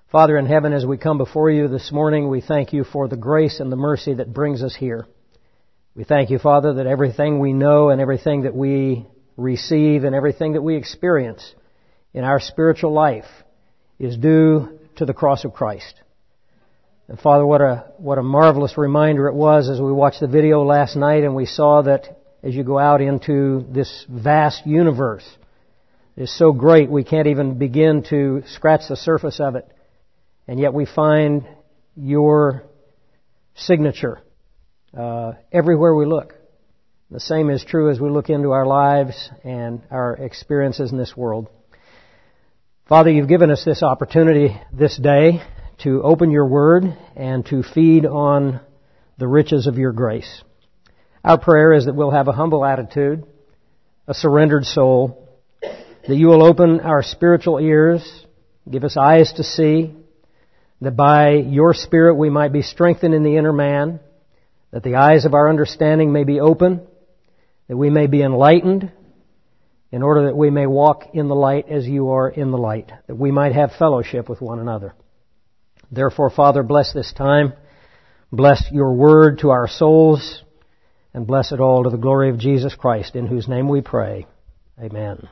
Father in heaven, as we come before you this morning, we thank you for the grace and the mercy that brings us here. We thank you, Father, that everything we know and everything that we receive and everything that we experience in our spiritual life is due to the cross of Christ. And Father, what a marvelous reminder it was as we watched the video last night and we saw that as you go out into this vast universe, it is so great we can't even begin to scratch the surface of it. And yet we find your signature everywhere we look. The same is true as we look into our lives and our experiences in this world. Father, you've given us this opportunity this day to open your word and to feed on the riches of your grace. Our prayer is that we'll have a humble attitude, a surrendered soul, that you will open our spiritual ears, give us eyes to see, that by your Spirit we might be strengthened in the inner man, that the eyes of our understanding may be open, that we may be enlightened, in order that we may walk in the light as you are in the light, that we might have fellowship with one another. Therefore, Father, bless this time, bless your word to our souls, and bless it all to the glory of Jesus Christ, in whose name we pray. Amen.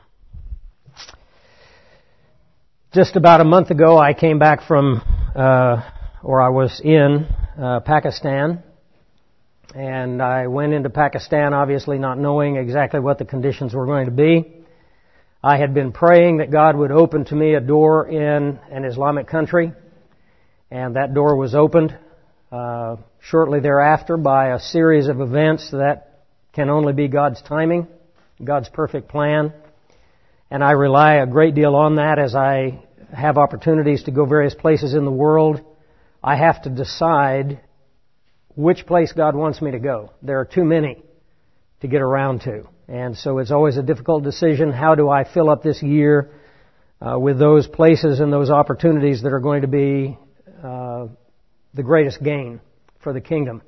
Just about a month ago, I came back from, I was in Pakistan, and I went into Pakistan obviously not knowing exactly what the conditions were going to be. I had been praying that God would open to me a door in an Islamic country, and that door was opened shortly thereafter by a series of events that can only be God's timing, God's perfect plan. And I rely a great deal on that as I have opportunities to go various places in the world. I have to decide which place God wants me to go. There are too many to get around to. And so it's always a difficult decision. How do I fill up this year with those places and those opportunities that are going to be the greatest gain for the kingdom?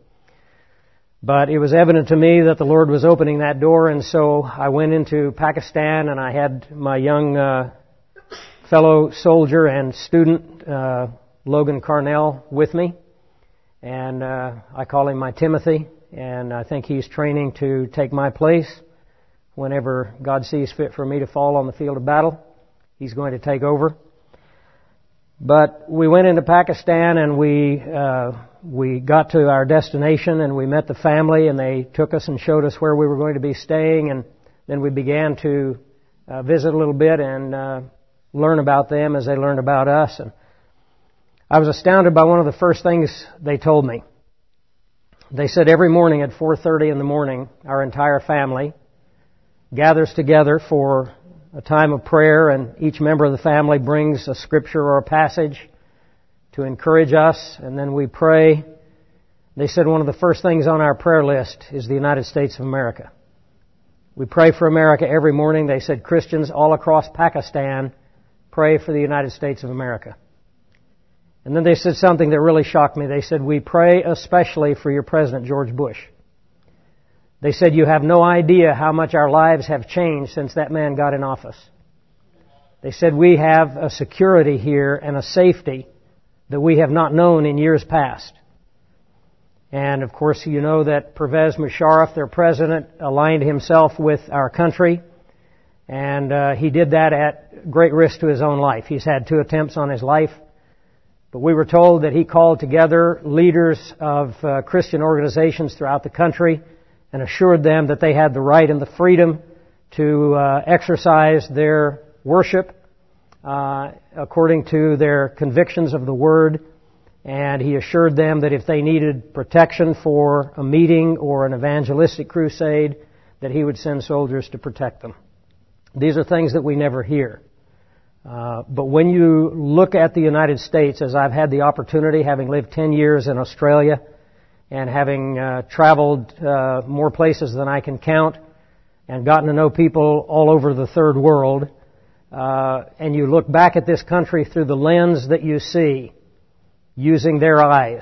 But it was evident to me that the Lord was opening that door, and so I went into Pakistan, and I had my young fellow soldier and student, Logan Carnell, with me. And I call him my Timothy, and I think he's training to take my place. Whenever God sees fit for me to fall on the field of battle, he's going to take over. But we went into Pakistan, and we got to our destination, and we met the family, and they took us and showed us where we were going to be staying, and then we began to visit a little bit and learn about them as they learned about us. And I was astounded by one of the first things they told me. They said every morning at 4:30 in the morning, our entire family gathers together for a time of prayer, and each member of the family brings a scripture or a passage to encourage us, and then we pray. They said one of the first things on our prayer list is the United States of America. We pray for America every morning. They said Christians all across Pakistan pray for the United States of America. And then they said something that really shocked me. They said, we pray especially for your President, George Bush. They said, you have no idea how much our lives have changed since that man got in office. They said, we have a security here and a safety that we have not known in years past. And of course, you know that Pervez Musharraf, their president, aligned himself with our country. And he did that at great risk to his own life. He's had 2 attempts on his life. But we were told that he called together leaders of Christian organizations throughout the country and assured them that they had the right and the freedom to exercise their worship according to their convictions of the Word. And he assured them that if they needed protection for a meeting or an evangelistic crusade, that he would send soldiers to protect them. These are things that we never hear. But when you look at the United States, as I've had the opportunity, having lived 10 years in Australia and having traveled more places than I can count and gotten to know people all over the third world, and you look back at this country through the lens that you see, using their eyes,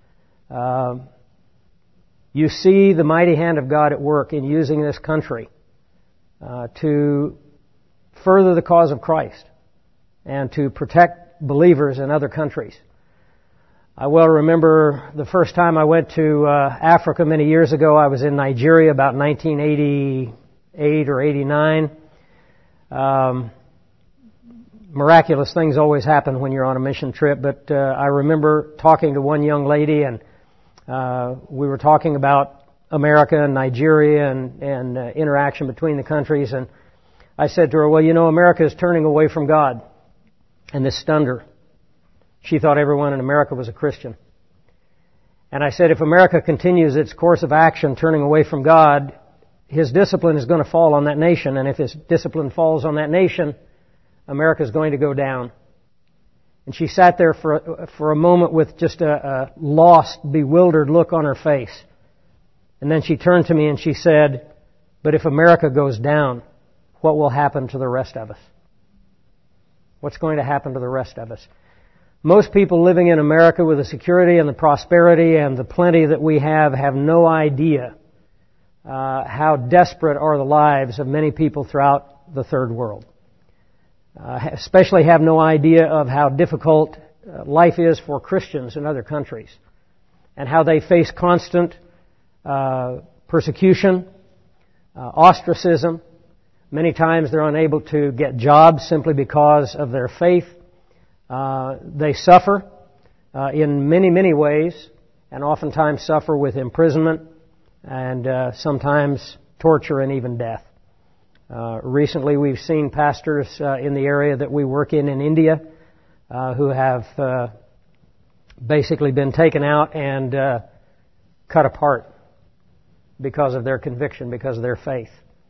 you see the mighty hand of God at work in using this country to further the cause of Christ and to protect believers in other countries. I well remember the first time I went to Africa many years ago. I was in Nigeria about 1988 or 89. Miraculous things always happen when you're on a mission trip, but I remember talking to one young lady, and we were talking about America and Nigeria and interaction between the countries, and I said to her, well, you know, America is turning away from God, and this stunned her. She thought everyone in America was a Christian. And I said, if America continues its course of action turning away from God, His discipline is going to fall on that nation, and if His discipline falls on that nation, America is going to go down. And she sat there for a moment with just a lost, bewildered look on her face. And then she turned to me and she said, but if America goes down, what will happen to the rest of us? What's going to happen to the rest of us? Most people living in America with the security and the prosperity and the plenty that we have no idea how desperate are the lives of many people throughout the third world. Especially have no idea of how difficult life is for Christians in other countries and how they face constant persecution, ostracism. Many times they're unable to get jobs simply because of their faith. They suffer in many, many ways, and oftentimes suffer with imprisonment and sometimes torture and even death. Recently we've seen pastors in the area that we work in India who have basically been taken out and cut apart because of their conviction, because of their faith.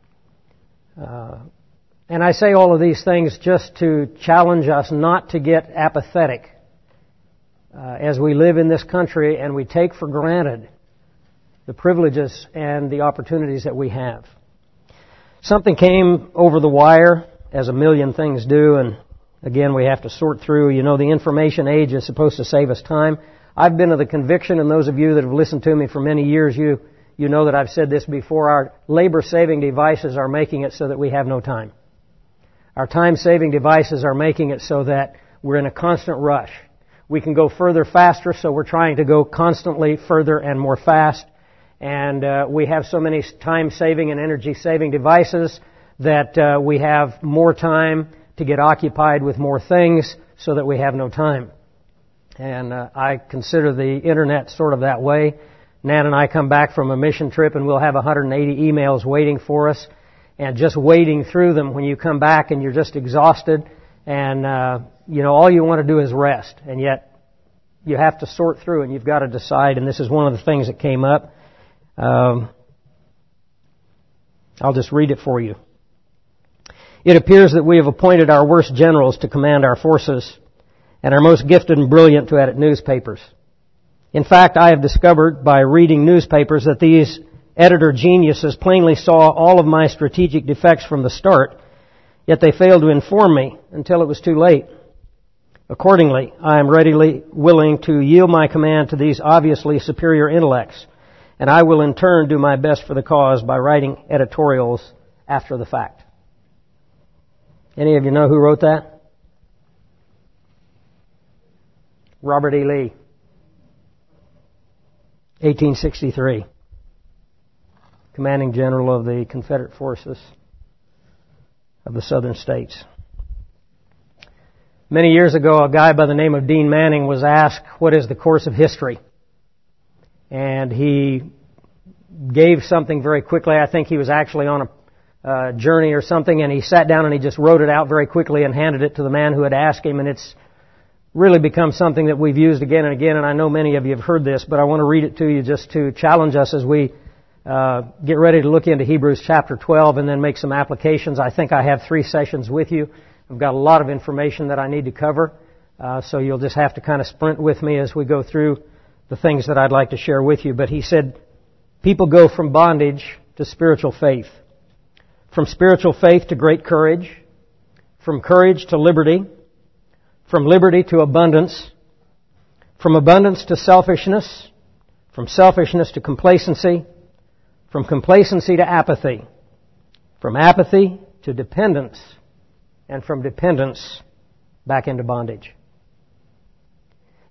And I say all of these things just to challenge us not to get apathetic as we live in this country and we take for granted the privileges and the opportunities that we have. Something came over the wire, as a million things do, and again we have to sort through. You know, the information age is supposed to save us time. I've been of the conviction, and those of you that have listened to me for many years, you know that I've said this before, our labor-saving devices are making it so that we have no time. Our time-saving devices are making it so that we're in a constant rush. We can go further faster, so we're trying to go constantly further and more fast. And we have so many time-saving and energy-saving devices that we have more time to get occupied with more things so that we have no time. And I consider the Internet sort of that way. Nan and I come back from a mission trip and we'll have 180 emails waiting for us. And just wading through them when you come back and you're just exhausted and, all you want to do is rest. And yet you have to sort through and you've got to decide. And this is one of the things that came up. I'll just read it for you. It appears that we have appointed our worst generals to command our forces and our most gifted and brilliant to edit newspapers. In fact, I have discovered by reading newspapers that these editor geniuses plainly saw all of my strategic defects from the start, yet they failed to inform me until it was too late. Accordingly, I am readily willing to yield my command to these obviously superior intellects, and I will in turn do my best for the cause by writing editorials after the fact. Any of you know who wrote that? Robert E. Lee, 1863. Commanding General of the Confederate Forces of the Southern States. Many years ago, a guy by the name of Dean Manning was asked, what is the course of history? And he gave something very quickly. I think he was actually on a journey or something, and he sat down and he just wrote it out very quickly and handed it to the man who had asked him, and it's really become something that we've used again and again, and I know many of you have heard this, but I want to read it to you just to challenge us as we get ready to look into Hebrews chapter 12 and then make some applications. I think I have 3 sessions with you. I've got a lot of information that I need to cover, so you'll just have to kind of sprint with me as we go through the things that I'd like to share with you. But he said, people go from bondage to spiritual faith, from spiritual faith to great courage, from courage to liberty, from liberty to abundance, from abundance to selfishness, from selfishness to complacency, from complacency to apathy, from apathy to dependence, and from dependence back into bondage.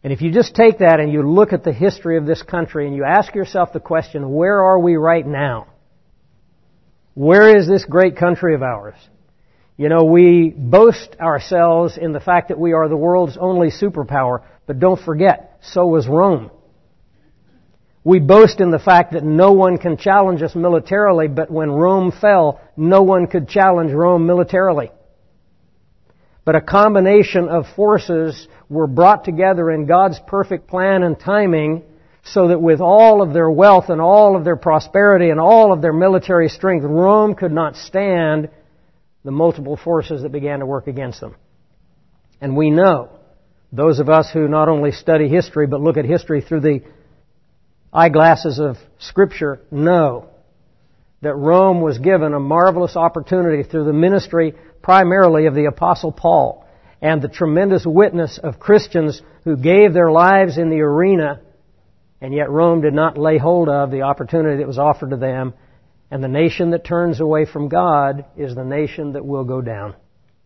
And if you just take that and you look at the history of this country and you ask yourself the question, where are we right now? Where is this great country of ours? You know, we boast ourselves in the fact that we are the world's only superpower, but don't forget, so was Rome. We boast in the fact that no one can challenge us militarily, but when Rome fell, no one could challenge Rome militarily. But a combination of forces were brought together in God's perfect plan and timing so that with all of their wealth and all of their prosperity and all of their military strength, Rome could not stand the multiple forces that began to work against them. And we know, those of us who not only study history but look at history through the eyeglasses of Scripture, know that Rome was given a marvelous opportunity through the ministry primarily of the Apostle Paul and the tremendous witness of Christians who gave their lives in the arena, and yet Rome did not lay hold of the opportunity that was offered to them. And the nation that turns away from God is the nation that will go down.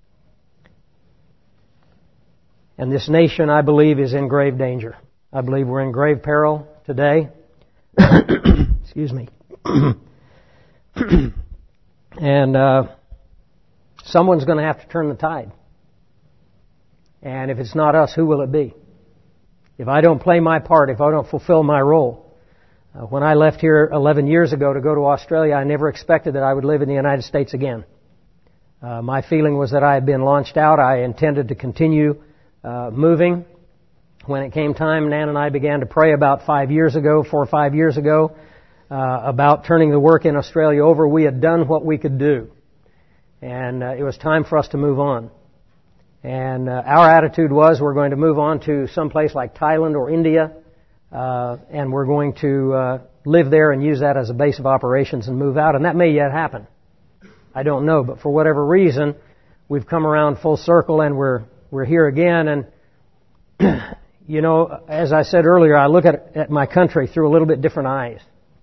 And this nation, I believe, is in grave danger. I believe we're in grave peril today. Excuse me. And someone's going to have to turn the tide. And if it's not us, who will it be? If I don't play my part, if I don't fulfill my role. When I left here 11 years ago to go to Australia, I never expected that I would live in the United States again. My feeling was that I had been launched out. I intended to continue moving. When it came time, Nan and I began to pray about 4 or 5 years ago, about turning the work in Australia over. We had done what we could do. And it was time for us to move on. And our attitude was we're going to move on to some place like Thailand or India, and we're going to live there and use that as a base of operations and move out. And that may yet happen. I don't know. But for whatever reason, we've come around full circle and we're here again. And, you know, as I said earlier, I look at my country through a little bit different eyes.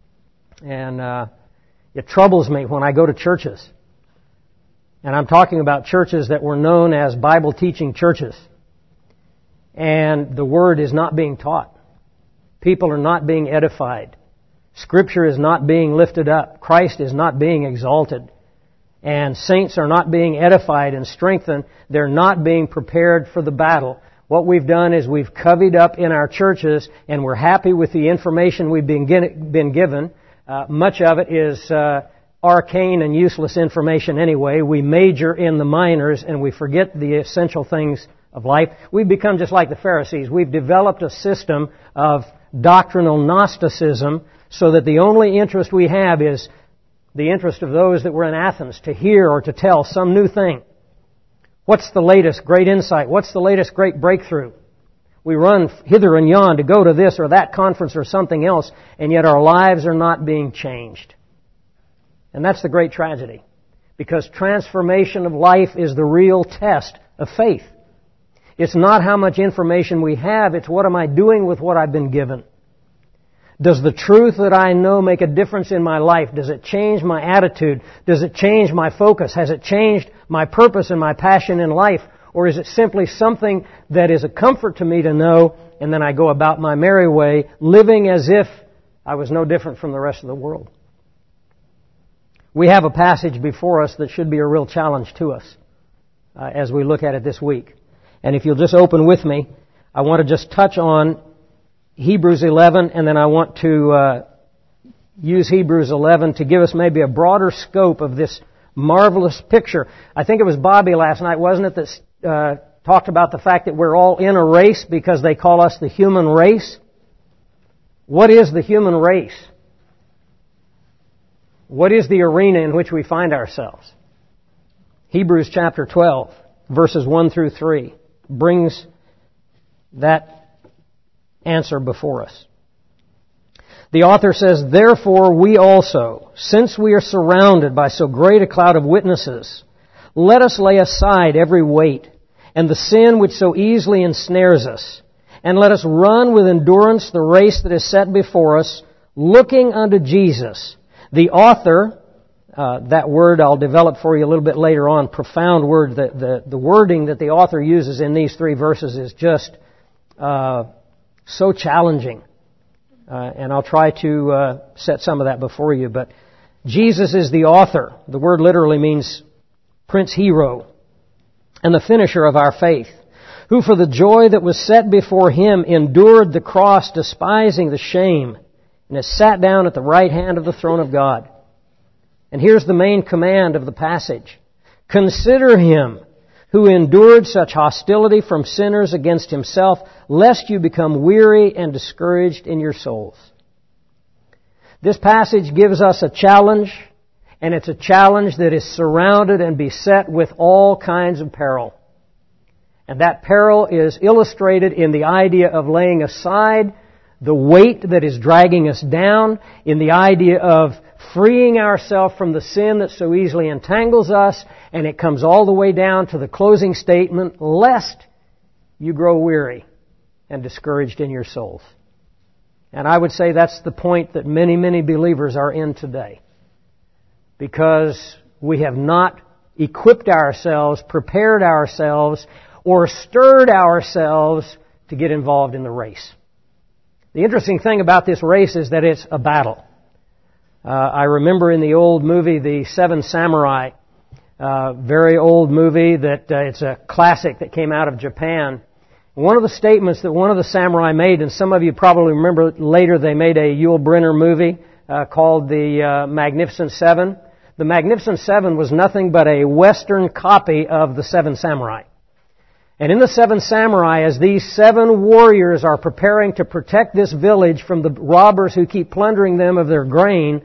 And it troubles me when I go to churches. And I'm talking about churches that were known as Bible teaching churches. And the Word is not being taught. People are not being edified. Scripture is not being lifted up. Christ is not being exalted. And saints are not being edified and strengthened. They're not being prepared for the battle. What we've done is we've covied up in our churches and we're happy with the information we've been given. Much of it is arcane and useless information anyway. We major in the minors and we forget the essential things of life. We've become just like the Pharisees. We've developed a system of doctrinal Gnosticism so that the only interest we have is the interest of those that were in Athens to hear or to tell some new thing. What's the latest great insight? What's the latest great breakthrough? We run hither and yon to go to this or that conference or something else, and yet our lives are not being changed. And that's the great tragedy. Because transformation of life is the real test of faith. It's not how much information we have, it's what am I doing with what I've been given. Does the truth that I know make a difference in my life? Does it change my attitude? Does it change my focus? Has it changed my purpose and my passion in life? Or is it simply something that is a comfort to me to know, and then I go about my merry way, living as if I was no different from the rest of the world? We have a passage before us that should be a real challenge to us as we look at it this week. And if you'll just open with me, I want to just touch on Hebrews 11, and then I want to use Hebrews 11 to give us maybe a broader scope of this marvelous picture. I think it was Bobby last night, wasn't it, that talked about the fact that we're all in a race because they call us the human race? What is the human race? What is the arena in which we find ourselves? Hebrews chapter 12, verses 1 through 3, brings that answer before us. The author says, "Therefore we also, since we are surrounded by so great a cloud of witnesses, let us lay aside every weight and the sin which so easily ensnares us, and let us run with endurance the race that is set before us, looking unto Jesus, the author," that word I'll develop for you a little bit later on, profound word. The wording that the author uses in these 3 verses is just so challenging. And I'll try to set some of that before you. But Jesus is the author. The word literally means Prince Hero, and the finisher of our faith, who for the joy that was set before Him endured the cross, despising the shame, and has sat down at the right hand of the throne of God. And here's the main command of the passage. Consider Him who endured such hostility from sinners against Himself, lest you become weary and discouraged in your souls. This passage gives us a challenge, and it's a challenge that is surrounded and beset with all kinds of peril. And that peril is illustrated in the idea of laying aside the weight that is dragging us down, in the idea of freeing ourselves from the sin that so easily entangles us, and it comes all the way down to the closing statement, lest you grow weary and discouraged in your souls. And I would say that's the point that many, many believers are in today. Because we have not equipped ourselves, prepared ourselves, or stirred ourselves to get involved in the race. The interesting thing about this race is that it's a battle. I remember in the old movie, The Seven Samurai, very old movie that it's a classic that came out of Japan. One of the statements that one of the samurai made, and some of you probably remember later they made a Yul Brynner movie called The Magnificent Seven. The Magnificent Seven was nothing but a Western copy of The Seven Samurai. And in The Seven Samurai, as these 7 warriors are preparing to protect this village from the robbers who keep plundering them of their grain,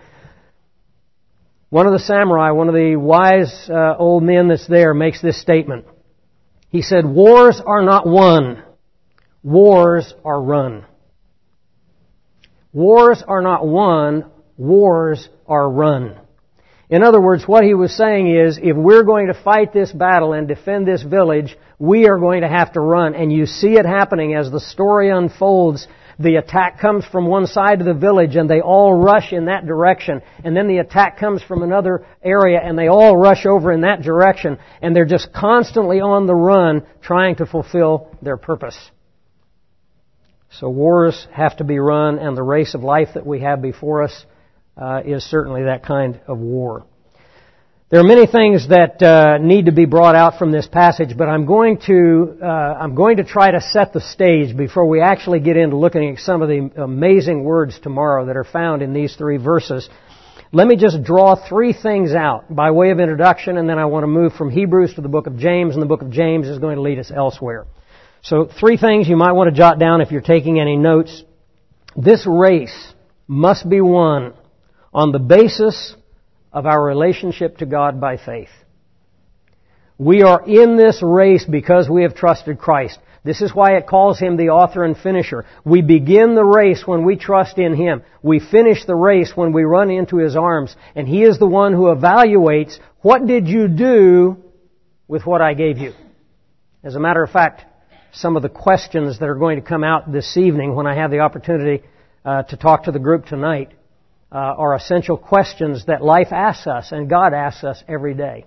one of the samurai, one of the wise old men that's there, makes this statement. He said, "Wars are not won. Wars are run." Wars are not won. Wars are run. In other words, what he was saying is, if we're going to fight this battle and defend this village, we are going to have to run. And you see it happening as the story unfolds. The attack comes from one side of the village and they all rush in that direction. And then the attack comes from another area and they all rush over in that direction. And they're just constantly on the run trying to fulfill their purpose. So wars have to be run, and the race of life that we have before us is certainly that kind of war. There are many things that need to be brought out from this passage, but I'm going to try to set the stage before we actually get into looking at some of the amazing words tomorrow that are found in these 3 verses. Let me just draw 3 things out by way of introduction, and then I want to move from Hebrews to the book of James, and the book of James is going to lead us elsewhere. So 3 things you might want to jot down if you're taking any notes. This race must be won on the basis of our relationship to God by faith. We are in this race because we have trusted Christ. This is why it calls Him the author and finisher. We begin the race when we trust in Him. We finish the race when we run into His arms. And He is the one who evaluates, what did you do with what I gave you? As a matter of fact, some of the questions that are going to come out this evening when I have the opportunity to talk to the group tonight are essential questions that life asks us and God asks us every day.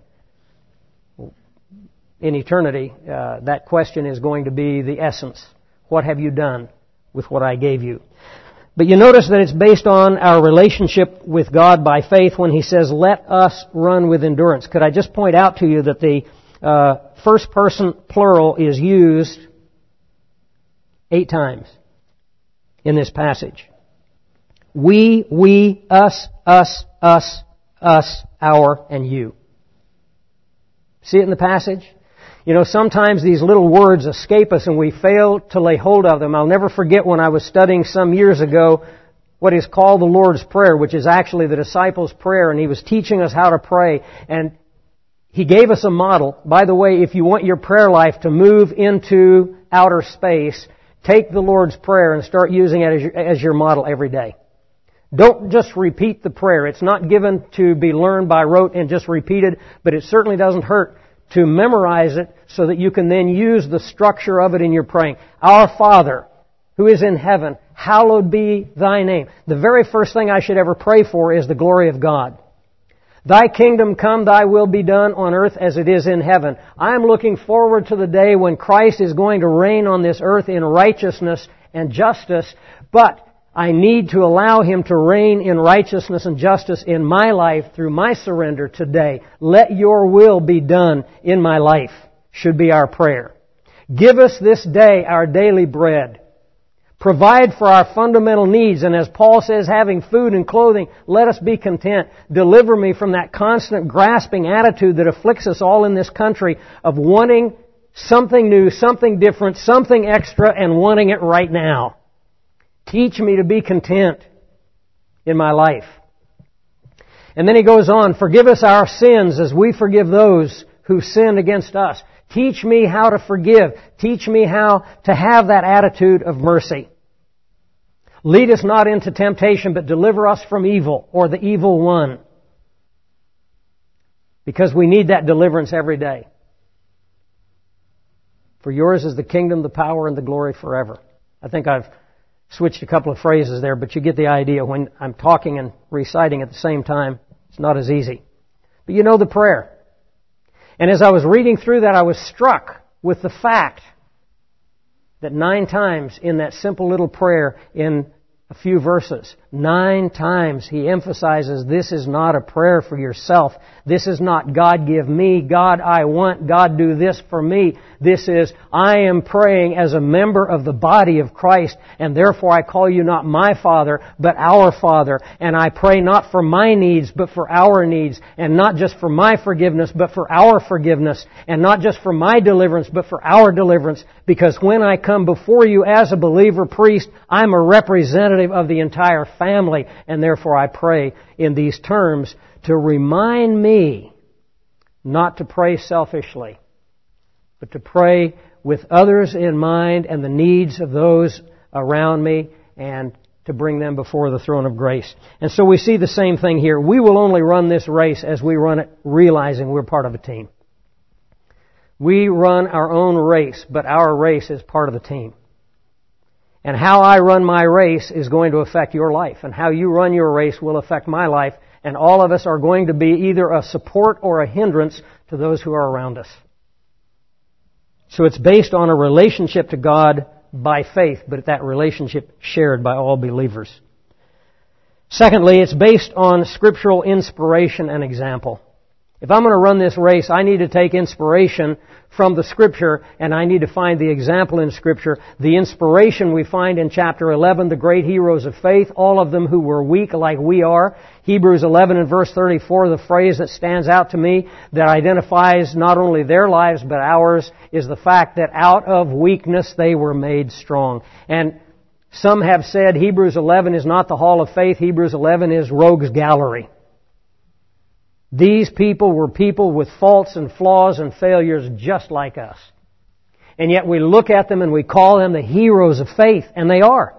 In eternity, that question is going to be the essence. What have you done with what I gave you? But you notice that it's based on our relationship with God by faith when He says, let us run with endurance. Could I just point out to you that the first person plural is used 8 times in this passage. We, us, our, and you. See it in the passage? You know, sometimes these little words escape us and we fail to lay hold of them. I'll never forget when I was studying some years ago what is called the Lord's Prayer, which is actually the disciples' prayer, and He was teaching us how to pray. And He gave us a model. By the way, if you want your prayer life to move into outer space, take the Lord's Prayer and start using it as your model every day. Don't just repeat the prayer. It's not given to be learned by rote and just repeated, but it certainly doesn't hurt to memorize it so that you can then use the structure of it in your praying. Our Father, who is in heaven, hallowed be Thy name. The very first thing I should ever pray for is the glory of God. Thy kingdom come, Thy will be done on earth as it is in heaven. I am looking forward to the day when Christ is going to reign on this earth in righteousness, and justice, but I need to allow Him to reign in righteousness and justice in my life through my surrender today. Let Your will be done in my life, should be our prayer. Give us this day our daily bread. Provide for our fundamental needs, and as Paul says, having food and clothing, let us be content. Deliver me from that constant grasping attitude that afflicts us all in this country of wanting something new, something different, something extra, and wanting it right now. Teach me to be content in my life. And then he goes on, forgive us our sins as we forgive those who sin against us. Teach me how to forgive. Teach me how to have that attitude of mercy. Lead us not into temptation, but deliver us from evil, or the evil one. Because we need that deliverance every day. For Yours is the kingdom, the power, and the glory forever. I think I've switched a couple of phrases there, but you get the idea. When I'm talking and reciting at the same time, it's not as easy. But you know the prayer. And as I was reading through that, I was struck with the fact that 9 times in that simple little prayer in a few verses, 9 times he emphasizes this is not a prayer for yourself. This is not God give me, God I want, God do this for me. This is I am praying as a member of the body of Christ, and therefore I call you not my Father, but our Father. And I pray not for my needs, but for our needs. And not just for my forgiveness, but for our forgiveness. And not just for my deliverance, but for our deliverance. Because when I come before you as a believer priest, I'm a representative of the entire family. And therefore I pray in these terms to remind me not to pray selfishly, but to pray with others in mind and the needs of those around me, and to bring them before the throne of grace. And so we see the same thing here. We will only run this race as we run it realizing we're part of a team. We run our own race, but our race is part of the team. And how I run my race is going to affect your life. And how you run your race will affect my life. And all of us are going to be either a support or a hindrance to those who are around us. So it's based on a relationship to God by faith, but that relationship shared by all believers. Secondly, it's based on scriptural inspiration and example. If I'm going to run this race, I need to take inspiration from the Scripture, and I need to find the example in Scripture. The inspiration we find in chapter 11, the great heroes of faith, all of them who were weak like we are. Hebrews 11 and verse 34, the phrase that stands out to me that identifies not only their lives but ours is the fact that out of weakness they were made strong. And some have said Hebrews 11 is not the hall of faith. Hebrews 11 is rogues gallery. These people were people with faults and flaws and failures just like us. And yet we look at them and we call them the heroes of faith, and they are.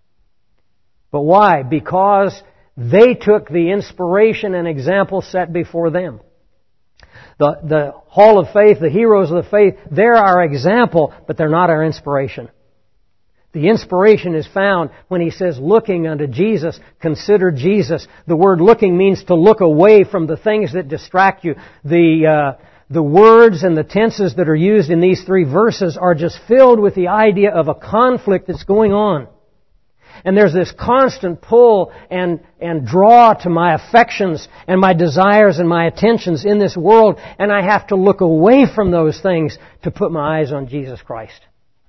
But why? Because they took the inspiration and example set before them. The hall of faith, the heroes of the faith, they're our example, but they're not our inspiration. The inspiration is found when he says, looking unto Jesus, consider Jesus. The word looking means to look away from the things that distract you. The words and the tenses that are used in these 3 verses are just filled with the idea of a conflict that's going on. And there's this constant pull and draw to my affections and my desires and my attentions in this world, and I have to look away from those things to put my eyes on Jesus Christ.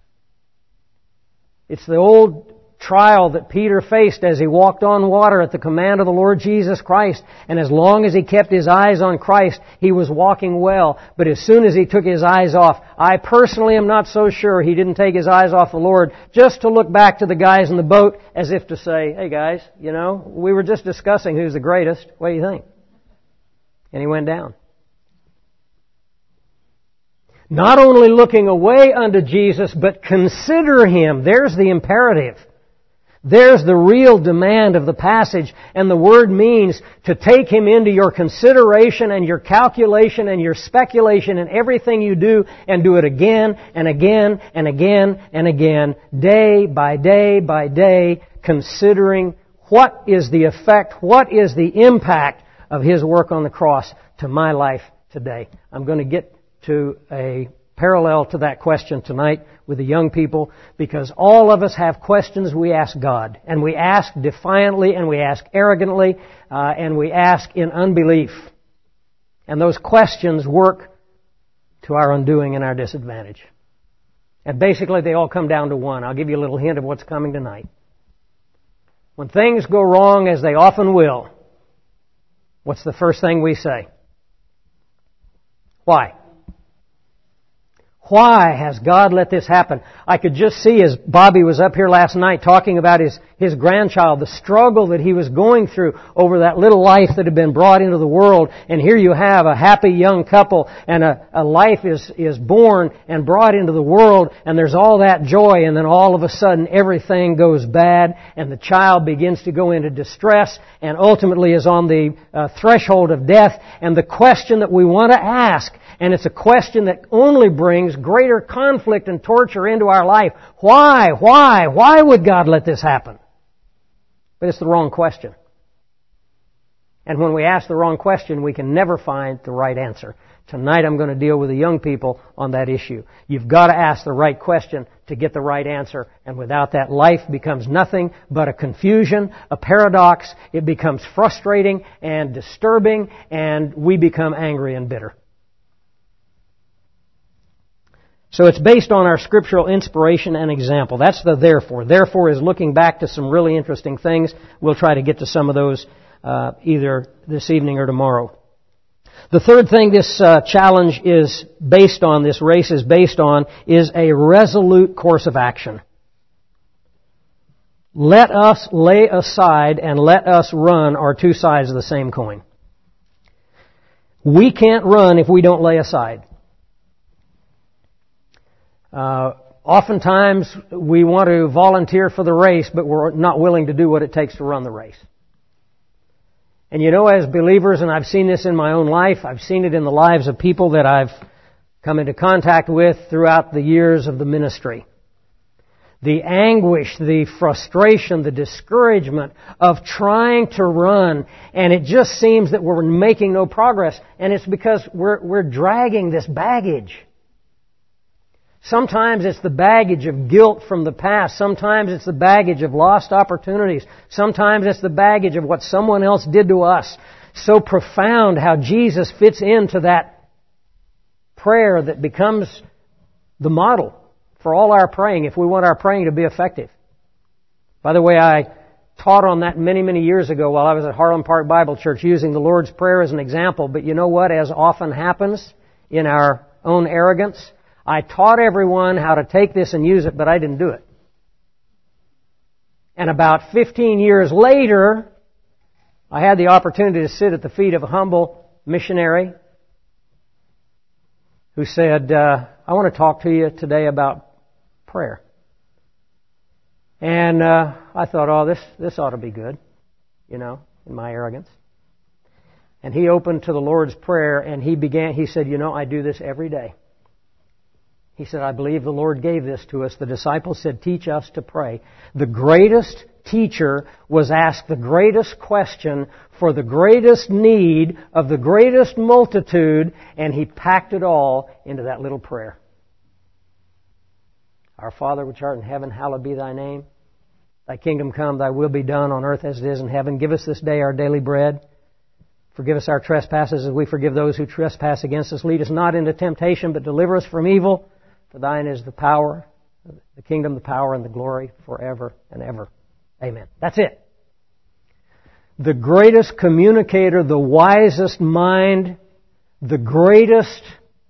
It's the old trial that Peter faced as he walked on water at the command of the Lord Jesus Christ. And as long as he kept his eyes on Christ, he was walking well. But as soon as he took his eyes off, I personally am not so sure he didn't take his eyes off the Lord just to look back to the guys in the boat as if to say, hey guys, you know, we were just discussing who's the greatest. What do you think? And he went down. Not only looking away unto Jesus, but consider Him. There's the imperative. There's the real demand of the passage. And the word means to take Him into your consideration and your calculation and your speculation in everything you do, and do it again and again and again and again, day by day by day, considering what is the effect, what is the impact of His work on the cross to my life today. I'm going to get to a parallel to that question tonight with the young people, because all of us have questions we ask God. And we ask defiantly, and we ask arrogantly, and we ask in unbelief. And those questions work to our undoing and our disadvantage. And basically they all come down to one. I'll give you a little hint of what's coming tonight. When things go wrong, as they often will, what's the first thing we say? Why? Why has God let this happen? I could just see as Bobby was up here last night talking about his grandchild, the struggle that he was going through over that little life that had been brought into the world. And here you have a happy young couple, and a life is born and brought into the world, and there's all that joy, and then all of a sudden everything goes bad, and the child begins to go into distress, and ultimately is on the threshold of death. And the question that we want to ask, and it's a question that only brings greater conflict and torture into our life. Why? Why? Why would God let this happen? But it's the wrong question. And when we ask the wrong question, we can never find the right answer. Tonight I'm going to deal with the young people on that issue. You've got to ask the right question to get the right answer. And without that, life becomes nothing but a confusion, a paradox. It becomes frustrating and disturbing, and we become angry and bitter. So it's based on our scriptural inspiration and example. That's the therefore. Therefore is looking back to some really interesting things. We'll try to get to some of those either this evening or tomorrow. The third thing this challenge is based on, this race is based on, is a resolute course of action. Let us lay aside and let us run are two sides of the same coin. We can't run if we don't lay aside. Oftentimes we want to volunteer for the race, but we're not willing to do what it takes to run the race. And you know, as believers, and I've seen this in my own life, I've seen it in the lives of people that I've come into contact with throughout the years of the ministry. The anguish, the frustration, the discouragement of trying to run, and it just seems that we're making no progress, and it's because we're dragging this baggage. Sometimes it's the baggage of guilt from the past. Sometimes it's the baggage of lost opportunities. Sometimes it's the baggage of what someone else did to us. So profound how Jesus fits into that prayer that becomes the model for all our praying if we want our praying to be effective. By the way, I taught on that many, many years ago while I was at Harlem Park Bible Church using the Lord's Prayer as an example. But you know what? As often happens in our own arrogance, I taught everyone how to take this and use it, but I didn't do it. And about 15 years later, I had the opportunity to sit at the feet of a humble missionary who said, I want to talk to you today about prayer. And I thought, oh, this ought to be good, in my arrogance. And he opened to the Lord's Prayer, and he said, I do this every day. He said, I believe the Lord gave this to us. The disciples said, teach us to pray. The greatest teacher was asked the greatest question for the greatest need of the greatest multitude, and he packed it all into that little prayer. Our Father which art in heaven, hallowed be thy name. Thy kingdom come, thy will be done on earth as it is in heaven. Give us this day our daily bread. Forgive us our trespasses as we forgive those who trespass against us. Lead us not into temptation, but deliver us from evil. For thine is the power, the kingdom, the power, and the glory forever and ever. Amen. That's it. The greatest communicator, the wisest mind, the greatest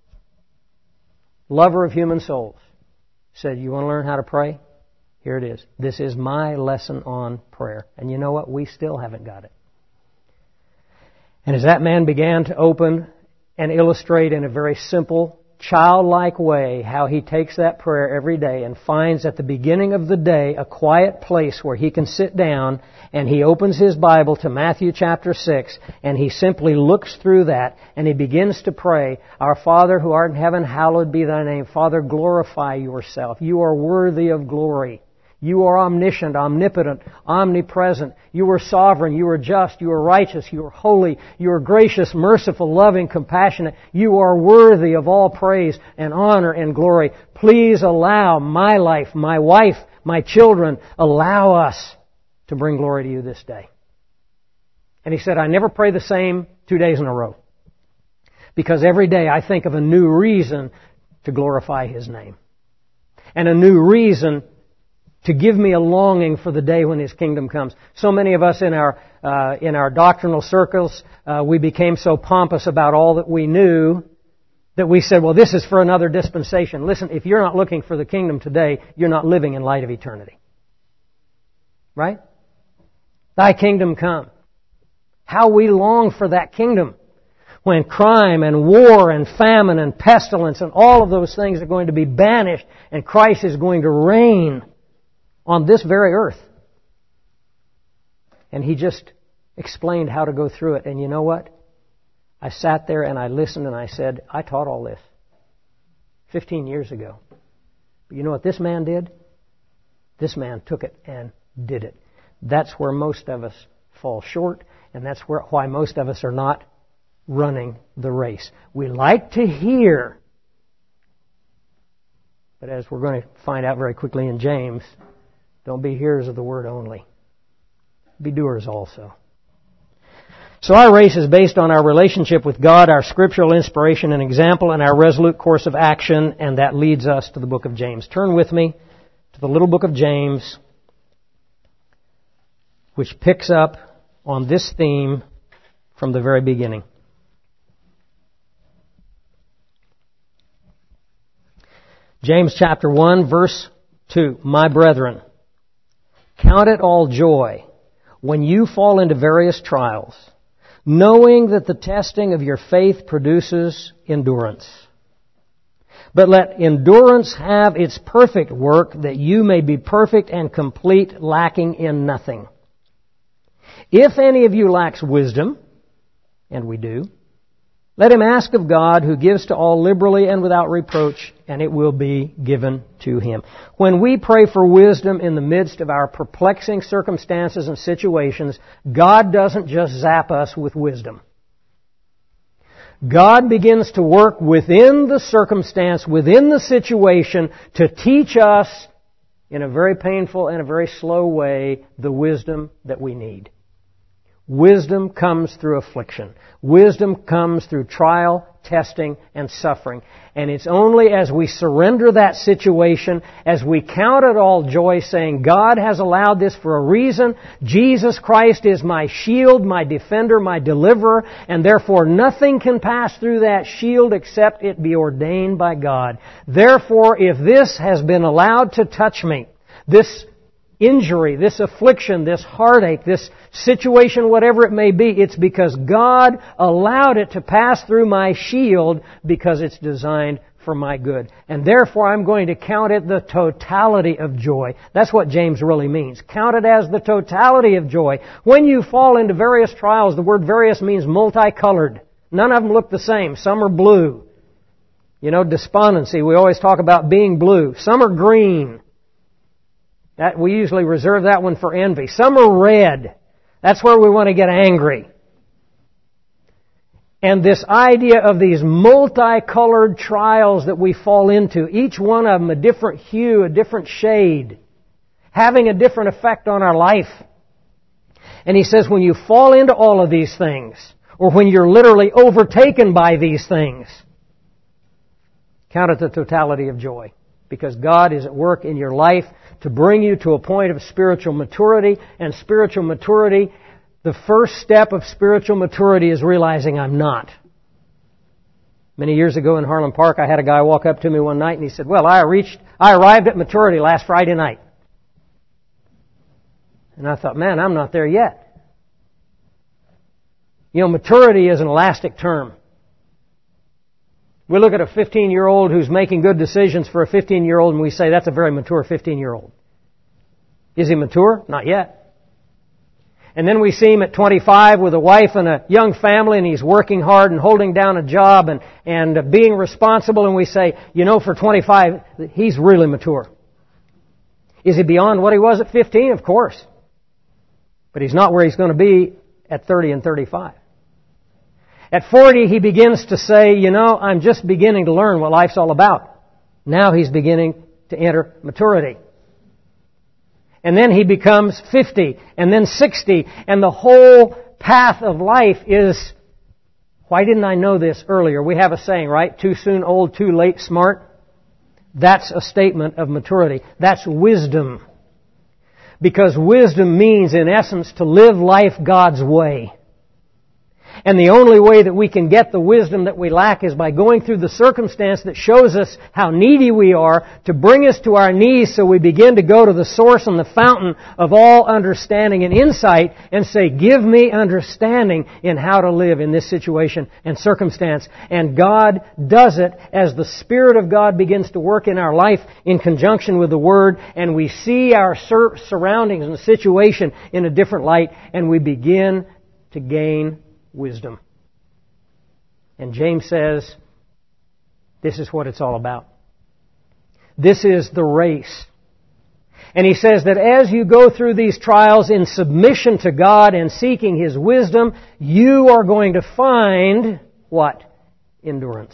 lover of human souls said, you want to learn how to pray? Here it is. This is my lesson on prayer. And you know what? We still haven't got it. And as that man began to open and illustrate in a very simple, childlike way how he takes that prayer every day and finds at the beginning of the day a quiet place where he can sit down, and he opens his Bible to Matthew chapter 6, and he simply looks through that and he begins to pray, Our Father who art in heaven, hallowed be thy name. Father, glorify yourself. You are worthy of glory. You are omniscient, omnipotent, omnipresent. You are sovereign. You are just. You are righteous. You are holy. You are gracious, merciful, loving, compassionate. You are worthy of all praise and honor and glory. Please allow my life, my wife, my children, allow us to bring glory to you this day. And he said, I never pray the same 2 days in a row. Because every day I think of a new reason to glorify His name. And a new reason to give me a longing for the day when His kingdom comes. So many of us in our doctrinal circles, we became so pompous about all that we knew that we said, well, this is for another dispensation. Listen, if you're not looking for the kingdom today, you're not living in light of eternity. Right? Thy kingdom come. How we long for that kingdom. When crime and war and famine and pestilence and all of those things are going to be banished and Christ is going to reign on this very earth. And He just explained how to go through it. And you know what? I sat there and I listened and I said, I taught all this 15 years ago. But you know what this man did? This man took it and did it. That's where most of us fall short, and that's why most of us are not running the race. We like to hear, but as we're going to find out very quickly in James, don't be hearers of the word only. Be doers also. So our race is based on our relationship with God, our scriptural inspiration and example, and our resolute course of action, and that leads us to the book of James. Turn with me to the little book of James, which picks up on this theme from the very beginning. James chapter 1, verse 2. My brethren, count it all joy when you fall into various trials, knowing that the testing of your faith produces endurance. But let endurance have its perfect work, that you may be perfect and complete, lacking in nothing. If any of you lacks wisdom, and we do, let him ask of God, who gives to all liberally and without reproach, and it will be given to him. When we pray for wisdom in the midst of our perplexing circumstances and situations, God doesn't just zap us with wisdom. God begins to work within the circumstance, within the situation, to teach us in a very painful and a very slow way the wisdom that we need. Wisdom comes through affliction. Wisdom comes through trial, testing, and suffering. And it's only as we surrender that situation, as we count it all joy, saying, God has allowed this for a reason. Jesus Christ is my shield, my defender, my deliverer, and therefore nothing can pass through that shield except it be ordained by God. Therefore, if this has been allowed to touch me, this injury, this affliction, this heartache, this situation, whatever it may be, it's because God allowed it to pass through my shield because it's designed for my good. And therefore I'm going to count it the totality of joy. That's what James really means. Count it as the totality of joy. When you fall into various trials, the word various means multicolored. None of them look the same. Some are blue. You know, despondency, we always talk about being blue. Some are green. That we usually reserve that one for envy. Some are red. That's where we want to get angry. And this idea of these multicolored trials that we fall into, each one of them a different hue, a different shade, having a different effect on our life. And he says when you fall into all of these things, or when you're literally overtaken by these things, count it the totality of joy. Because God is at work in your life to bring you to a point of spiritual maturity. And spiritual maturity, the first step of spiritual maturity is realizing I'm not. Many years ago in Harlem Park, I had a guy walk up to me one night and he said, well, I arrived at maturity last Friday night. And I thought, man, I'm not there yet. You know, maturity is an elastic term. We look at a 15-year-old who's making good decisions for a 15-year-old and we say, that's a very mature 15-year-old. Is he mature? Not yet. And then we see him at 25 with a wife and a young family and he's working hard and holding down a job and being responsible, and we say, you know, for 25, he's really mature. Is he beyond what he was at 15? Of course. But he's not where he's going to be at 30 and 35. At 40, he begins to say, I'm just beginning to learn what life's all about. Now he's beginning to enter maturity. And then he becomes 50, and then 60, and the whole path of life is, why didn't I know this earlier? We have a saying, right? Too soon old, too late smart. That's a statement of maturity. That's wisdom. Because wisdom means, in essence, to live life God's way. And the only way that we can get the wisdom that we lack is by going through the circumstance that shows us how needy we are, to bring us to our knees so we begin to go to the source and the fountain of all understanding and insight and say, give me understanding in how to live in this situation and circumstance. And God does it as the Spirit of God begins to work in our life in conjunction with the Word, and we see our surroundings and the situation in a different light, and we begin to gain wisdom. And James says, this is what it's all about. This is the race. And he says that as you go through these trials in submission to God and seeking His wisdom, you are going to find what? Endurance.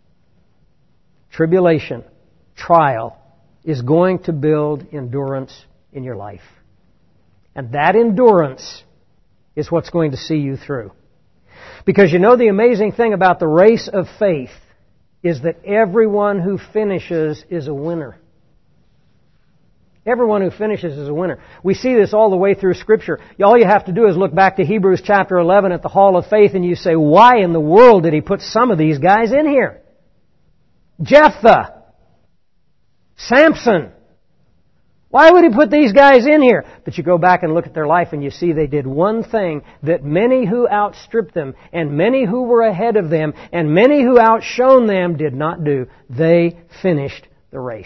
Tribulation, trial, is going to build endurance in your life. And that endurance is what's going to see you through. Because the amazing thing about the race of faith is that everyone who finishes is a winner. Everyone who finishes is a winner. We see this all the way through Scripture. All you have to do is look back to Hebrews chapter 11 at the Hall of Faith and you say, why in the world did he put some of these guys in here? Jephthah, Samson. Why would he put these guys in here? But you go back and look at their life and you see they did one thing that many who outstripped them and many who were ahead of them and many who outshone them did not do. They finished the race.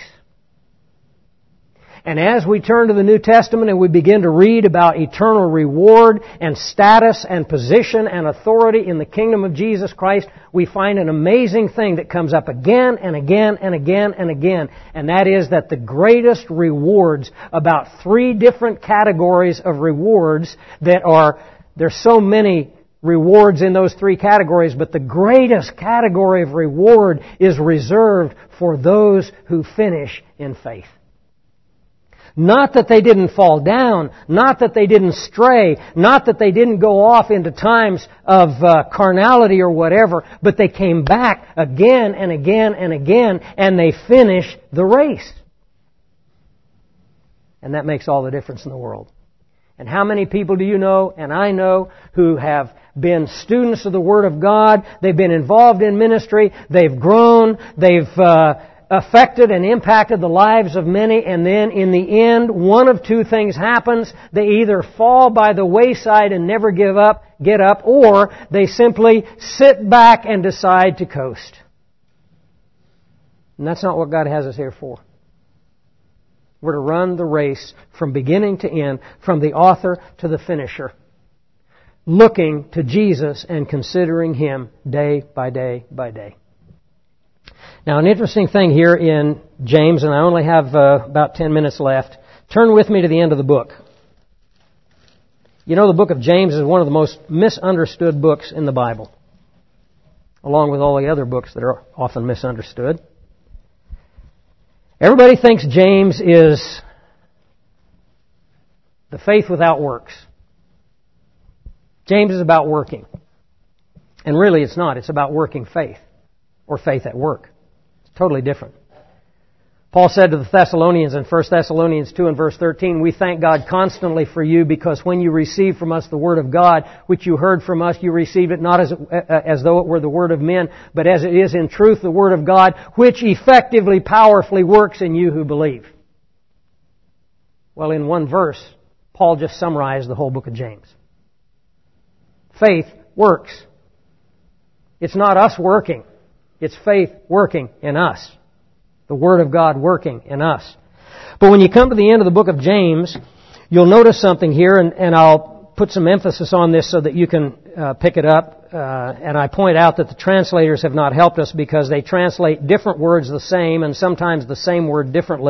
And as we turn to the New Testament and we begin to read about eternal reward and status and position and authority in the kingdom of Jesus Christ, we find an amazing thing that comes up again and again and again and again. And that is that the greatest rewards, about 3 different categories of rewards there's so many rewards in those 3 categories, but the greatest category of reward is reserved for those who finish in faith. Not that they didn't fall down, not that they didn't stray, not that they didn't go off into times of carnality or whatever, but they came back again and again and again, and they finished the race. And that makes all the difference in the world. And how many people do you know, and I know, who have been students of the Word of God, they've been involved in ministry, they've grown, they've affected and impacted the lives of many, and then in the end, one of 2 things happens. They either fall by the wayside and never get up, or they simply sit back and decide to coast. And that's not what God has us here for. We're to run the race from beginning to end, from the author to the finisher, looking to Jesus and considering Him day by day by day. Now, an interesting thing here in James, and I only have about 10 minutes left. Turn with me to the end of the book. The book of James is one of the most misunderstood books in the Bible, along with all the other books that are often misunderstood. Everybody thinks James is the faith without works. James is about working. And really it's not. It's about working faith, or faith at work. Totally different. Paul said to the Thessalonians in 1 Thessalonians 2 and verse 13, we thank God constantly for you, because when you received from us the word of God, which you heard from us, you received it not as though it were the word of men, but as it is in truth the word of God, which effectively, powerfully works in you who believe. Well, in one verse, Paul just summarized the whole book of James. Faith works. It's not us working. It's faith working in us. The Word of God working in us. But when you come to the end of the book of James, you'll notice something here, and I'll put some emphasis on this so that you can pick it up. And I point out that the translators have not helped us because they translate different words the same and sometimes the same word differently.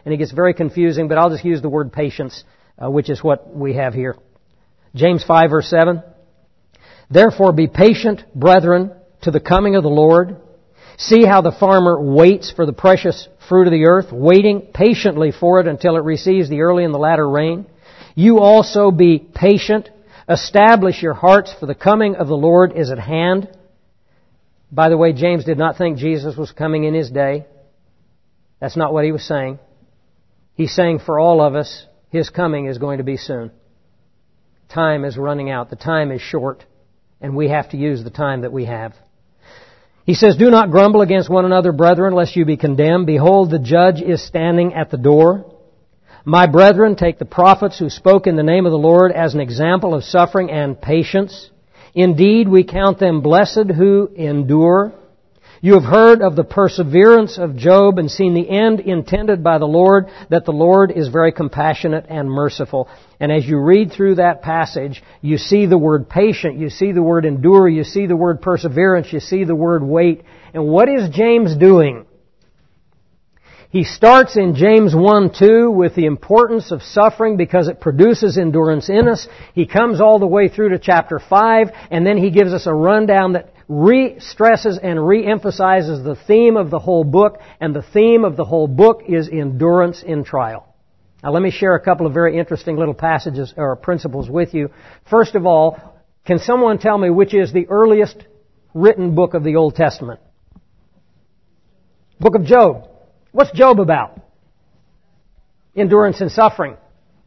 and it gets very confusing, but I'll just use the word patience, which is what we have here. James 5 verse 7. Therefore be patient, brethren, to the coming of the Lord. See how the farmer waits for the precious fruit of the earth, waiting patiently for it until it receives the early and the latter rain. You also be patient. Establish your hearts, for the coming of the Lord is at hand. By the way, James did not think Jesus was coming in his day. That's not what he was saying. He's saying for all of us, his coming is going to be soon. Time is running out. The time is short, and we have to use the time that we have. He says, do not grumble against one another, brethren, lest you be condemned. Behold, the judge is standing at the door. My brethren, take the prophets who spoke in the name of the Lord as an example of suffering and patience. Indeed, we count them blessed who endure. You have heard of the perseverance of Job and seen the end intended by the Lord, that the Lord is very compassionate and merciful. And as you read through that passage, you see the word patient, you see the word endure, you see the word perseverance, you see the word wait. And what is James doing? He starts in James 1:2 with the importance of suffering because it produces endurance in us. He comes all the way through to chapter 5, and then he gives us a rundown that re-stresses and re-emphasizes the theme of the whole book, and the theme of the whole book is endurance in trial. Now let me share a couple of very interesting little passages or principles with you. First of all, can someone tell me which is the earliest written book of the Old Testament? Book of Job. What's Job about? Endurance and suffering.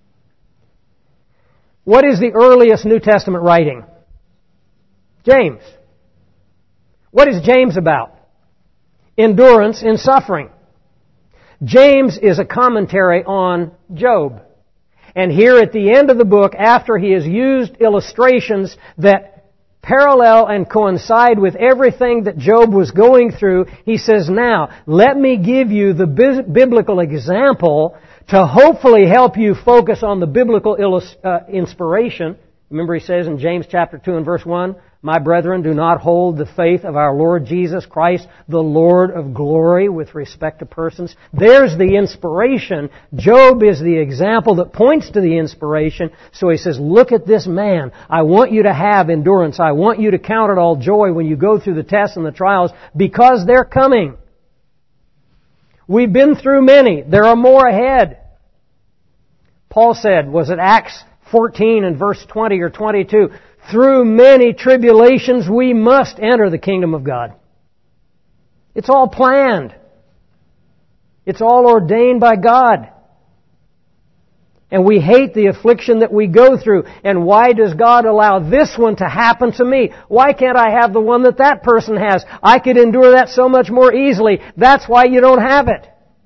What is the earliest New Testament writing? James. What is James about? Endurance in suffering. James is a commentary on Job. And here at the end of the book, after he has used illustrations that parallel and coincide with everything that Job was going through, he says, now, let me give you the biblical example to hopefully help you focus on the biblical inspiration. Remember he says in James chapter 2 and verse 1, my brethren, do not hold the faith of our Lord Jesus Christ, the Lord of glory, with respect to persons. There's the inspiration. Job is the example that points to the inspiration. So he says, look at this man. I want you to have endurance. I want you to count it all joy when you go through the tests and the trials, because they're coming. We've been through many. There are more ahead. Paul said, was it Acts 14 and verse 20 or 22, through many tribulations we must enter the kingdom of God. It's all planned. It's all ordained by God. And we hate the affliction that we go through. And why does God allow this one to happen to me? Why can't I have the one that person has? I could endure that so much more easily. That's why you don't have it.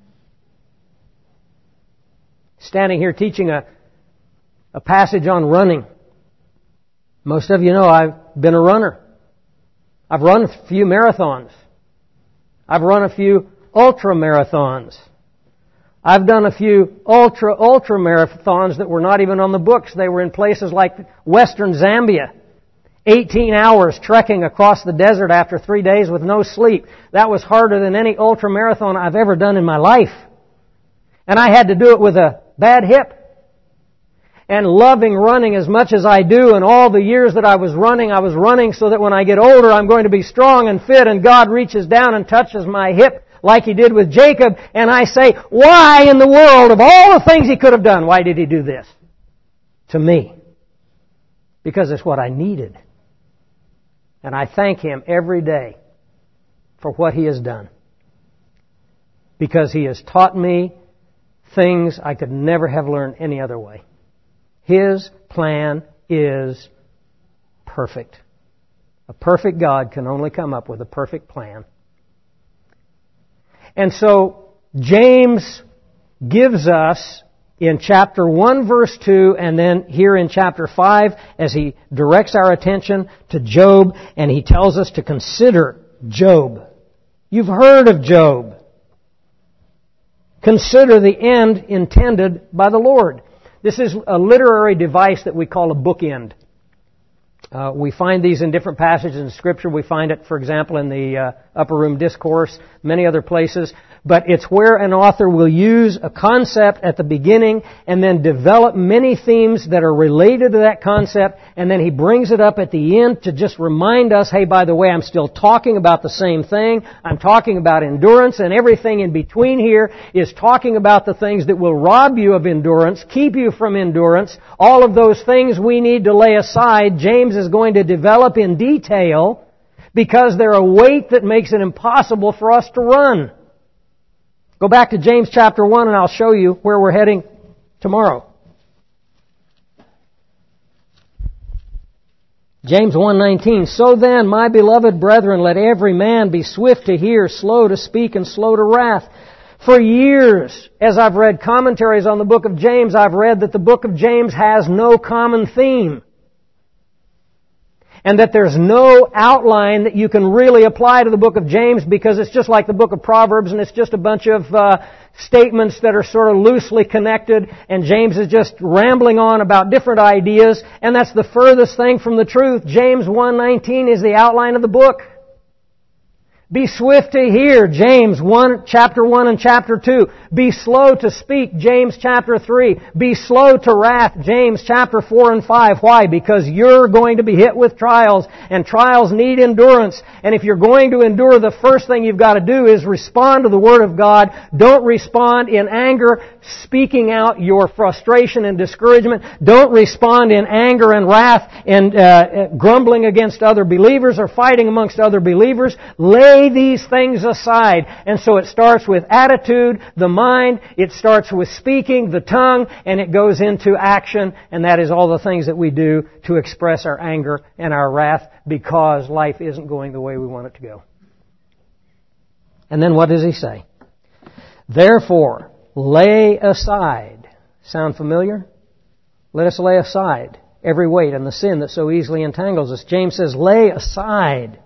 Standing here teaching a passage on running. Most of you know I've been a runner. I've run a few marathons. I've run a few ultra marathons. I've done a few ultra marathons that were not even on the books. They were in places like western Zambia. 18 hours trekking across the desert after 3 days with no sleep. That was harder than any ultra marathon I've ever done in my life. And I had to do it with a bad hip. And loving running as much as I do, and all the years that I was running so that when I get older I'm going to be strong and fit, and God reaches down and touches my hip like He did with Jacob, and I say, why in the world, of all the things He could have done, why did He do this to me? Because it's what I needed. And I thank Him every day for what He has done. Because He has taught me things I could never have learned any other way. His plan is perfect. A perfect God can only come up with a perfect plan. And so James gives us in chapter 1 verse 2 and then here in chapter 5 as he directs our attention to Job, and he tells us to consider Job. You've heard of Job. Consider the end intended by the Lord. This is a literary device that we call a bookend. We find these in different passages in Scripture. We find it, for example, in the Upper Room Discourse, many other places. But it's where an author will use a concept at the beginning and then develop many themes that are related to that concept, and then he brings it up at the end to just remind us, hey, by the way, I'm still talking about the same thing. I'm talking about endurance, and everything in between here is talking about the things that will rob you of endurance, keep you from endurance. All of those things we need to lay aside, James is going to develop in detail because they're a weight that makes it impossible for us to run. Go back to James chapter 1 and I'll show you where we're heading tomorrow. James 1:19, So then, my beloved brethren, let every man be swift to hear, slow to speak, and slow to wrath. For years, as I've read commentaries on the book of James, I've read that the book of James has no common theme. And that there's no outline that you can really apply to the book of James because it's just like the book of Proverbs and it's just a bunch of statements that are sort of loosely connected and James is just rambling on about different ideas and that's the furthest thing from the truth. James 1:19 is the outline of the book. Be swift to hear, James 1, chapter 1 and chapter 2. Be slow to speak, James chapter 3. Be slow to wrath, James chapter 4 and 5. Why? Because you're going to be hit with trials, and trials need endurance. And if you're going to endure, the first thing you've got to do is respond to the Word of God. Don't respond in anger, speaking out your frustration and discouragement. Don't respond in anger and wrath and grumbling against other believers or fighting amongst other believers. Lay these things aside. And so it starts with attitude, the mind, it starts with speaking, the tongue, and it goes into action, and that is all the things that we do to express our anger and our wrath because life isn't going the way we want it to go. And then what does he say? Therefore, lay aside. Sound familiar? Let us lay aside every weight and the sin that so easily entangles us. James says, lay aside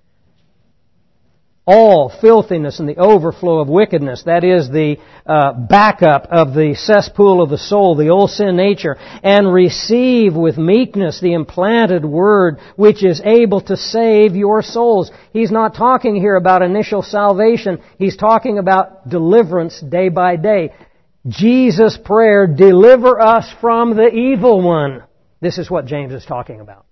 all filthiness and the overflow of wickedness, that is the backup of the cesspool of the soul, the old sin nature, and receive with meekness the implanted word which is able to save your souls. He's not talking here about initial salvation. He's talking about deliverance day by day. Jesus' prayer, deliver us from the evil one. This is what James is talking about.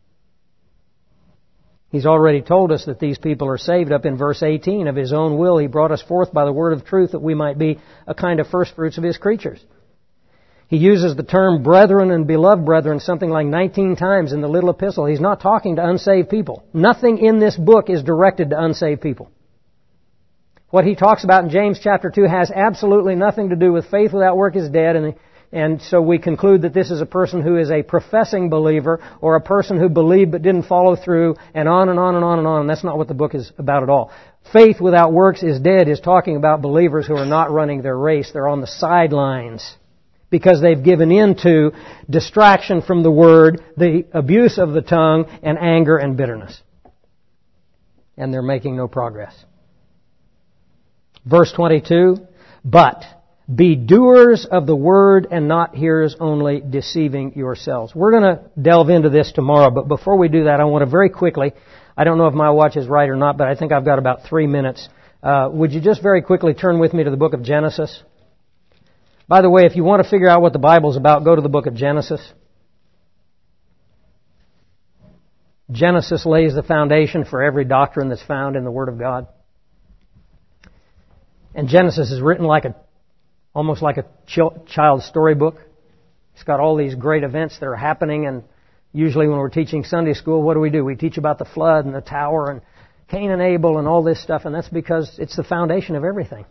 He's already told us that these people are saved up in verse 18. Of His own will He brought us forth by the word of truth that we might be a kind of first fruits of His creatures. He uses the term brethren and beloved brethren something like 19 times in the little epistle. He's not talking to unsaved people. Nothing in this book is directed to unsaved people. What he talks about in James chapter 2 has absolutely nothing to do with faith without work is dead, and so we conclude that this is a person who is a professing believer or a person who believed but didn't follow through and on and on and on and on. And that's not what the book is about at all. Faith without works is dead is talking about believers who are not running their race. They're on the sidelines because they've given in to distraction from the Word, the abuse of the tongue, and anger and bitterness. And they're making no progress. Verse 22, but be doers of the word and not hearers only, deceiving yourselves. We're going to delve into this tomorrow, but before we do that, I want to very quickly, I don't know if my watch is right or not, but I think I've got about 3 minutes. Would you just very quickly turn with me to the book of Genesis? By the way, if you want to figure out what the Bible's about, go to the book of Genesis. Genesis lays the foundation for every doctrine that's found in the Word of God. And Genesis is written almost like a child's storybook. It's got all these great events that are happening, and usually when we're teaching Sunday school, what do? We teach about the flood and the tower and Cain and Abel and all this stuff, and that's because it's the foundation of everything.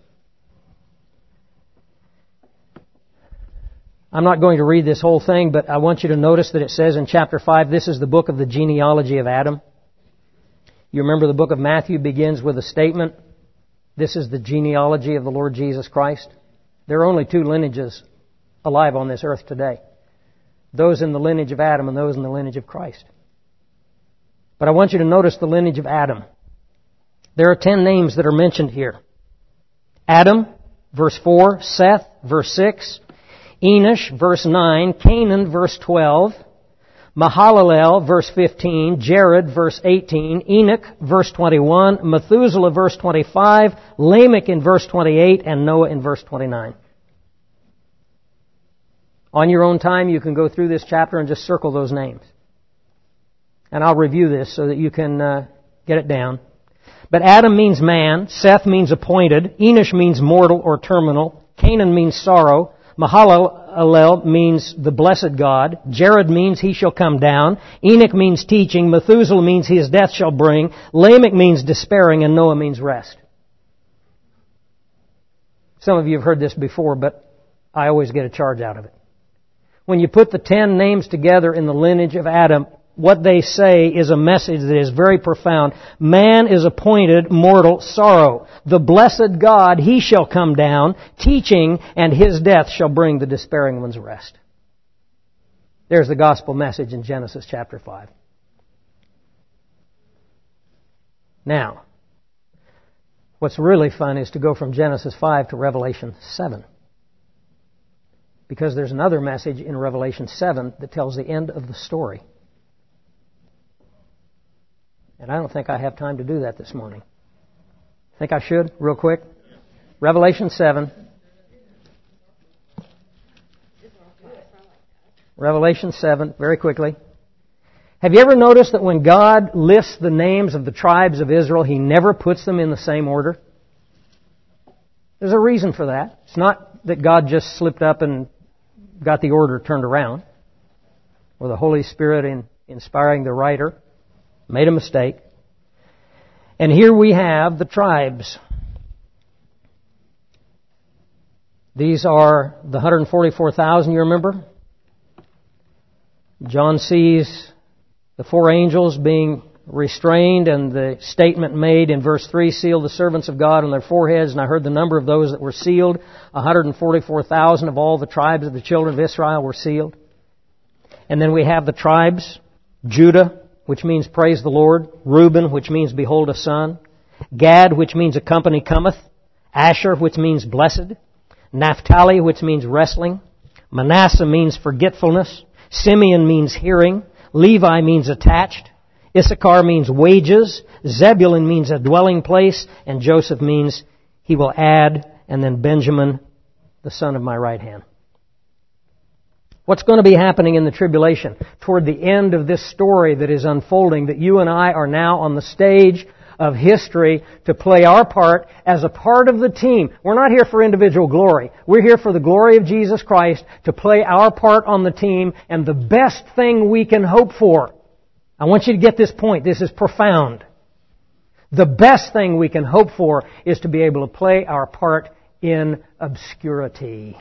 I'm not going to read this whole thing, but I want you to notice that it says in chapter 5, this is the book of the genealogy of Adam. You remember the book of Matthew begins with a statement. This is the genealogy of the Lord Jesus Christ. There are only 2 lineages alive on this earth today. Those in the lineage of Adam and those in the lineage of Christ. But I want you to notice the lineage of Adam. There are 10 names that are mentioned here. Adam, verse 4, Seth, verse 6, Enosh, verse 9, Canaan, verse 12, Mahalalel, verse 15, Jared, verse 18, Enoch, verse 21, Methuselah, verse 25, Lamech in verse 28, and Noah in verse 29. On your own time, you can go through this chapter and just circle those names. And I'll review this so that you can get it down. But Adam means man, Seth means appointed, Enosh means mortal or terminal, Canaan means sorrow, Mahalalel means the blessed God, Jared means he shall come down, Enoch means teaching, Methuselah means his death shall bring, Lamech means despairing, and Noah means rest. Some of you have heard this before, but I always get a charge out of it. When you put the 10 names together in the lineage of Adam, what they say is a message that is very profound. Man is appointed mortal sorrow. The blessed God, he shall come down, teaching, and his death shall bring the despairing one's rest. There's the gospel message in Genesis chapter 5. Now, what's really fun is to go from Genesis 5 to Revelation 7. Because there's another message in Revelation 7 that tells the end of the story. And I don't think I have time to do that this morning. Think I should, real quick? Revelation 7. Revelation 7, very quickly. Have you ever noticed that when God lists the names of the tribes of Israel, He never puts them in the same order? There's a reason for that. It's not that God just slipped up and got the order turned around, or the Holy Spirit in inspiring the writer made a mistake. And here we have the tribes. These are the 144,000, you remember? John sees the 4 angels being restrained, and the statement made in verse 3, seal the servants of God on their foreheads, and I heard the number of those that were sealed. 144,000 of all the tribes of the children of Israel were sealed. And then we have the tribes, Judah, which means praise the Lord, Reuben, which means behold a son, Gad, which means a company cometh, Asher, which means blessed, Naphtali, which means wrestling, Manasseh means forgetfulness, Simeon means hearing, Levi means attached, Issachar means wages, Zebulun means a dwelling place, and Joseph means he will add, and then Benjamin, the son of my right hand. What's going to be happening in the tribulation? Toward the end of this story that is unfolding, that you and I are now on the stage of history to play our part as a part of the team. We're not here for individual glory. We're here for the glory of Jesus Christ, to play our part on the team, and the best thing we can hope for. I want you to get this point. This is profound. The best thing we can hope for is to be able to play our part in obscurity.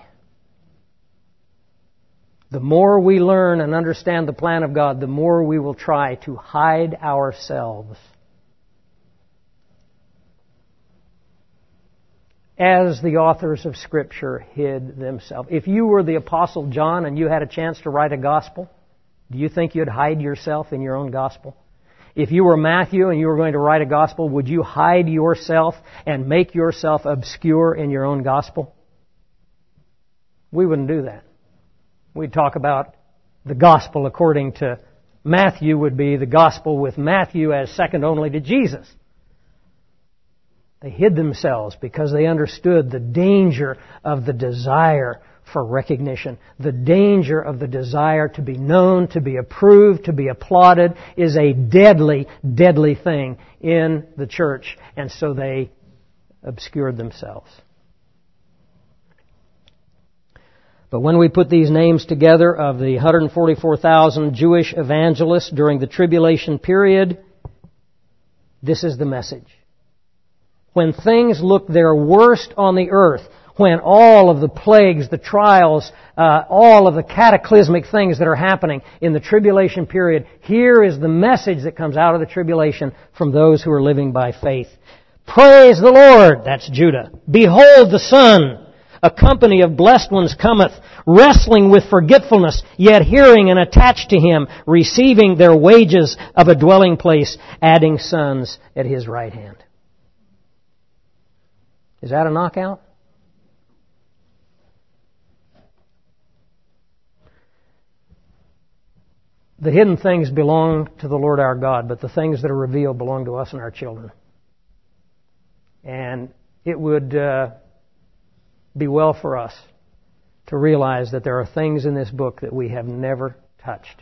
The more we learn and understand the plan of God, the more we will try to hide ourselves. As the authors of Scripture hid themselves. If you were the Apostle John and you had a chance to write a gospel, do you think you'd hide yourself in your own gospel? If you were Matthew and you were going to write a gospel, would you hide yourself and make yourself obscure in your own gospel? We wouldn't do that. We'd talk about the gospel according to Matthew would be the gospel with Matthew as second only to Jesus. They hid themselves because they understood the danger of the desire for recognition. The danger of the desire to be known, to be approved, to be applauded is a deadly, deadly thing in the church. And so they obscured themselves. But when we put these names together of the 144,000 Jewish evangelists during the tribulation period, this is the message. When things look their worst on the earth, when all of the plagues, the trials, all of the cataclysmic things that are happening in the tribulation period, here is the message that comes out of the tribulation from those who are living by faith. Praise the Lord, that's Judah. Behold the Son. A company of blessed ones cometh, wrestling with forgetfulness, yet hearing and attached to Him, receiving their wages of a dwelling place, adding sons at His right hand. Is that a knockout? The hidden things belong to the Lord our God, but the things that are revealed belong to us and our children. And it would be well for us to realize that there are things in this book that we have never touched.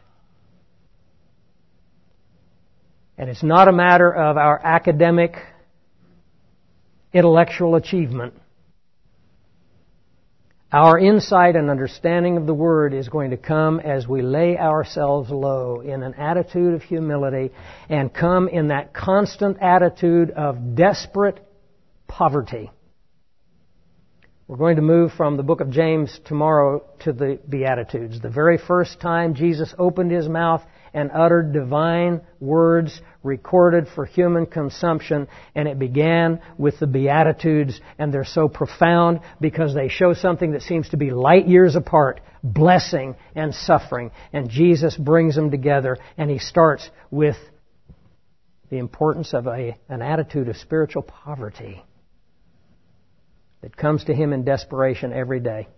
And it's not a matter of our academic, intellectual achievement. Our insight and understanding of the Word is going to come as we lay ourselves low in an attitude of humility and come in that constant attitude of desperate poverty. We're going to move from the book of James tomorrow to the Beatitudes. The very first time Jesus opened His mouth and uttered divine words recorded for human consumption, and it began with the Beatitudes, and they're so profound because they show something that seems to be light years apart, blessing and suffering, and Jesus brings them together, and He starts with the importance of an attitude of spiritual poverty that comes to Him in desperation every day.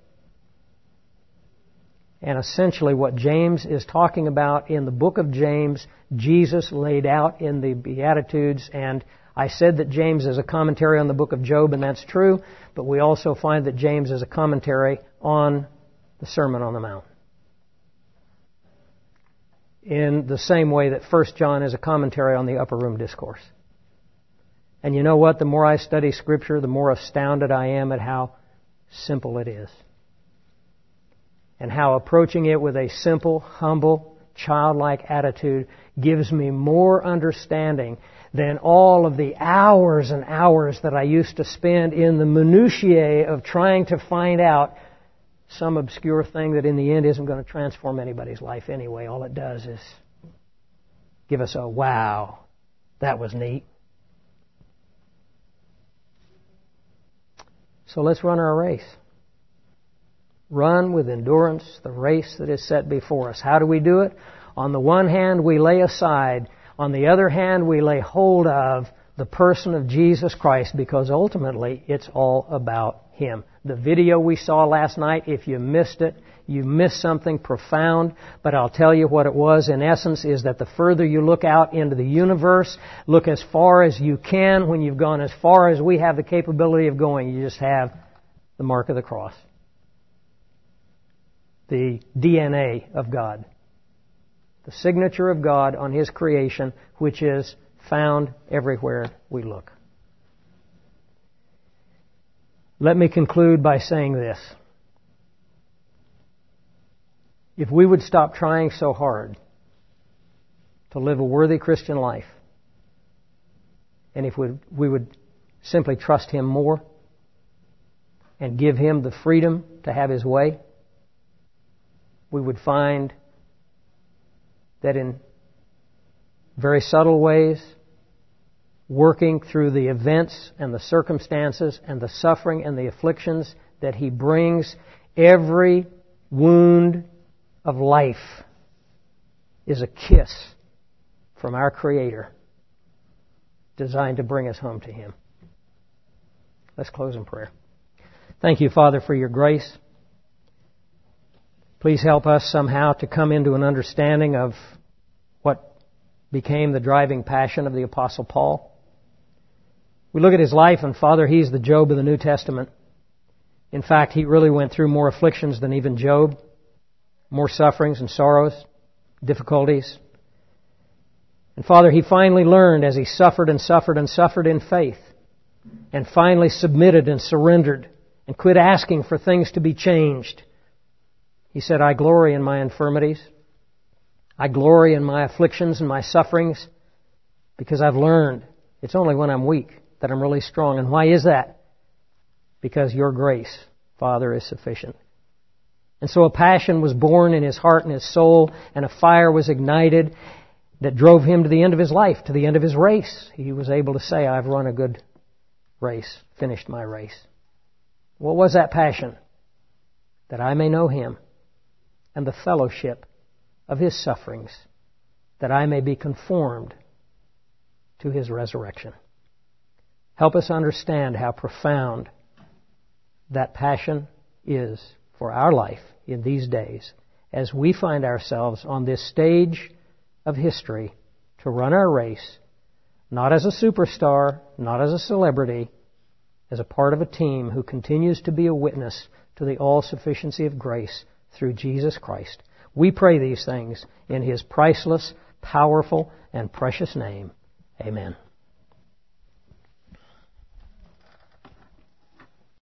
And essentially what James is talking about in the book of James, Jesus laid out in the Beatitudes. And I said that James is a commentary on the book of Job, and that's true. But we also find that James is a commentary on the Sermon on the Mount. In the same way that 1 John is a commentary on the Upper Room Discourse. And you know what? The more I study Scripture, the more astounded I am at how simple it is. And how approaching it with a simple, humble, childlike attitude gives me more understanding than all of the hours and hours that I used to spend in the minutiae of trying to find out some obscure thing that in the end isn't going to transform anybody's life anyway. All it does is give us a wow, that was neat. So let's run our race. Run with endurance the race that is set before us. How do we do it? On the one hand, we lay aside. On the other hand, we lay hold of the person of Jesus Christ, because ultimately it's all about Him. The video we saw last night, if you missed it, you missed something profound. But I'll tell you what it was. In essence, is that the further you look out into the universe, look as far as you can. When you've gone as far as we have the capability of going, you just have the mark of the cross. The DNA of God. The signature of God on His creation, which is found everywhere we look. Let me conclude by saying this. If we would stop trying so hard to live a worthy Christian life, and if we would simply trust Him more and give Him the freedom to have His way, we would find that in very subtle ways, working through the events and the circumstances and the suffering and the afflictions that He brings, every wound of life is a kiss from our Creator designed to bring us home to Him. Let's close in prayer. Thank you, Father, for Your grace. Please help us somehow to come into an understanding of what became the driving passion of the Apostle Paul. We look at his life, and Father, he's the Job of the New Testament. In fact, he really went through more afflictions than even Job, more sufferings and sorrows, difficulties. And Father, he finally learned as he suffered and suffered and suffered in faith, and finally submitted and surrendered and quit asking for things to be changed. He said, I glory in my infirmities. I glory in my afflictions and my sufferings because I've learned it's only when I'm weak that I'm really strong. And why is that? Because Your grace, Father, is sufficient. And so a passion was born in his heart and his soul, and a fire was ignited that drove him to the end of his life, to the end of his race. He was able to say, I've run a good race, finished my race. What was that passion? That I may know Him and the fellowship of His sufferings, that I may be conformed to His resurrection. Help us understand how profound that passion is for our life in these days, as we find ourselves on this stage of history to run our race, not as a superstar, not as a celebrity, as a part of a team who continues to be a witness to the all-sufficiency of grace through Jesus Christ. We pray these things in His priceless, powerful, and precious name. Amen.